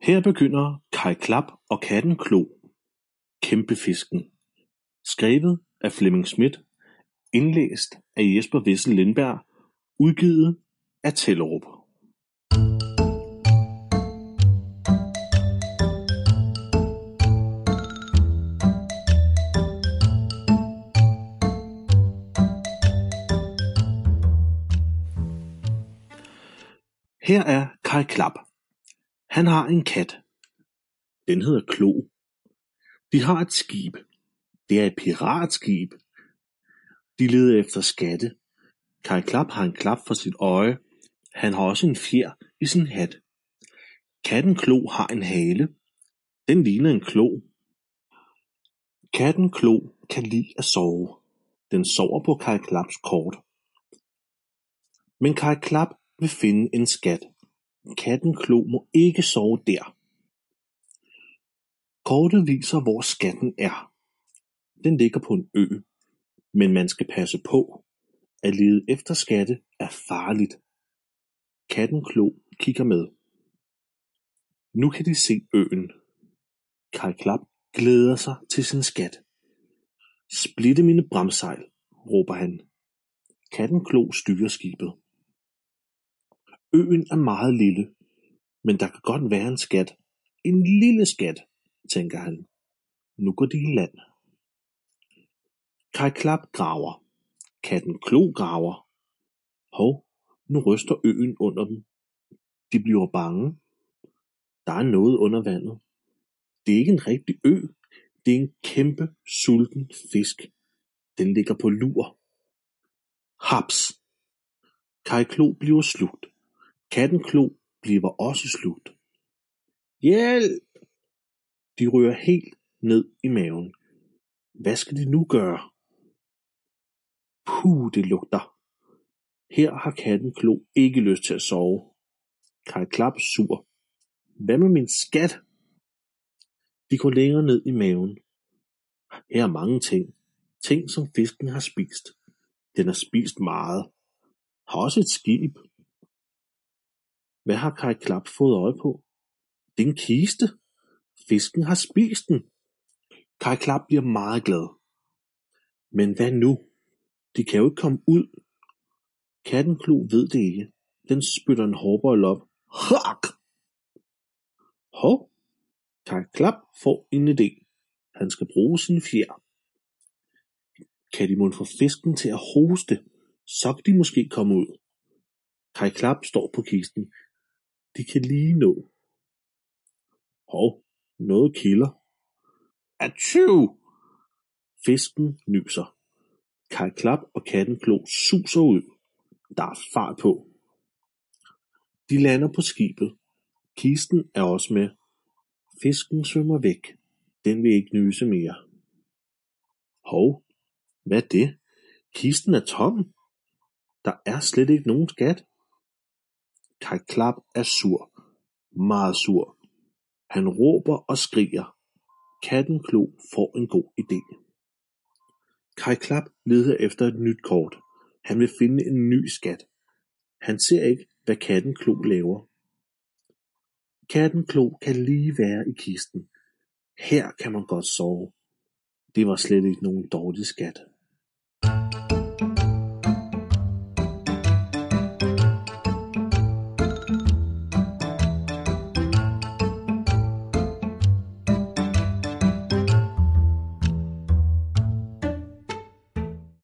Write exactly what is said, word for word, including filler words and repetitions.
Her begynder Kaj Klap og Katten Klo, Kæmpefisken. Skrevet af Flemming Schmidt, indlæst af Jesper Wessel Lindberg, udgivet af Tellerup. Her er Kaj Klap. Han har en kat. Den hedder Klo. De har et skib. Det er et piratskib. De leder efter skatte. Kaj Klap har en klap for sit øje. Han har også en fjer i sin hat. Katten Klo har en hale. Den ligner en klo. Katten Klo kan lide at sove. Den sover på Kaj Klaps kort. Men Kaj Klap vil finde en skat. Katten Klo må ikke sove der. Kortet viser, hvor skatten er. Den ligger på en ø, men man skal passe på. At lede efter skatte er farligt. Katten Klo kigger med. Nu kan de se øen. Kaj Klap glæder sig til sin skat. Splitte mine bramsejl, råber han. Katten Klo styrer skibet. Øen er meget lille, men der kan godt være en skat. En lille skat, tænker han. Nu går de i land. Kaj Klap graver. Katten Klo graver. Hov, nu ryster øen under dem. De bliver bange. Der er noget under vandet. Det er ikke en rigtig ø. Det er en kæmpe, sulten fisk. Den ligger på lur. Haps! Kaj Klo bliver slugt. Katten Klo bliver også slugt. Hjælp! De rører helt ned i maven. Hvad skal de nu gøre? Puh, det lugter. Her har Katten Klo ikke lyst til at sove. Kaj Klap sur. Hvad med min skat? De går længere ned i maven. Her er mange ting. Ting, som fisken har spist. Den har spist meget. Har også et skib. Hvad har Kaj Klap fået øje på? Det er en kiste. Fisken har spist den. Kaj Klap bliver meget glad. Men hvad nu? De kan jo ikke komme ud. Katten Klo ved det ikke. Den spytter en hårbold op. Hak! Hov! Kaj Klap får en idé. Han skal bruge sin fjer. Kan de mon få fisken til at hoste, så kan de måske komme ud. Kaj Klap står på kisten. De kan lige nå. Hov, noget kilder. Atju! Fisken nyser. Kaj Klap og Katten Klo suser ud. Der er fart på. De lander på skibet. Kisten er også med. Fisken svømmer væk. Den vil ikke nyse mere. Hov, hvad er det? Kisten er tom. Der er slet ikke nogen skat. Kaj Klap er sur. Meget sur. Han råber og skriger. Katten Klo får en god idé. Kaj Klap leder efter et nyt kort. Han vil finde en ny skat. Han ser ikke, hvad Katten Klo laver. Katten Klo kan lige være i kisten. Her kan man godt sove. Det var slet ikke nogen dårlig skat.